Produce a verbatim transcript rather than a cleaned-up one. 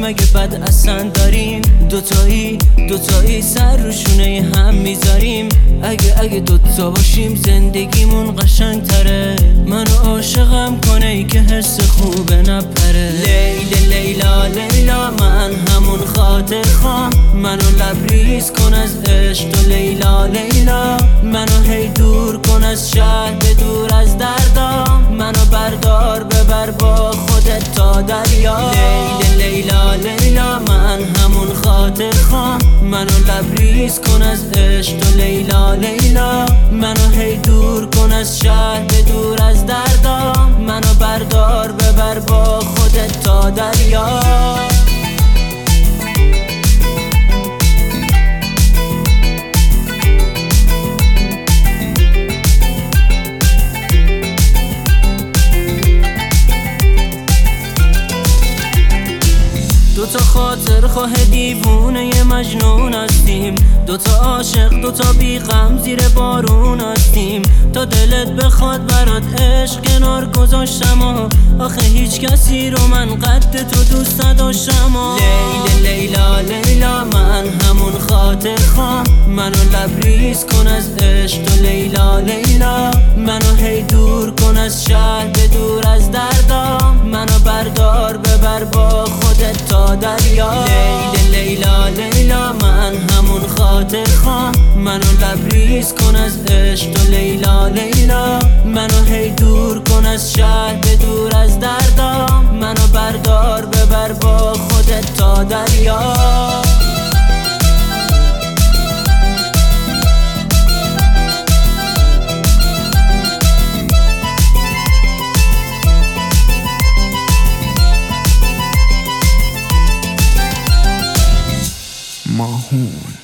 مگه بد اصلا داریم؟ دوتایی دوتایی سر رو شونه هم میذاریم. اگه اگه دوتا باشیم زندگیمون قشنگ تره. منو عاشقم کنه ای که حس خوبه نپره. لیل لیلا لیلا من همون خاطر خواه. منو لبریز کن از عشق تو لیلا لیلا. منو هی دور کن از شهر به دور از دردام. منو بردار ببر با خودت تا دریا. لیل لیلا لیلا من همون خاطر خواه. منو لبریز کن از عشق تو لیلا لیلا. منو هی دور کن از شهر به دور از دردام. منو بردار ببر با خودت تا دریا. دوتا خاطر خواه دیوونه مجنون هستیم. دوتا عاشق دوتا بی غم زیر بارون هستیم. تا دلت بخواد برات عشق کنار گذاشتم و آخه هیچ کسی رو من قد تو دوست نداشتم و لیل لیلا لیلا من همون خاطر خواه. منو لبریز کن از عشق تو لیلا لیلا. منو هی دور کن از شهر به دور از دردام. منو بردار ببر با خودت تا دریا. لیل لیلا لیلا من همون خاطر خواه. منو لبریز کن از عشق تو لیلا لیلا. منو هی دور کن از شهر به دور از دردام. منو بردار ببر با خودت تا دریا. ماهون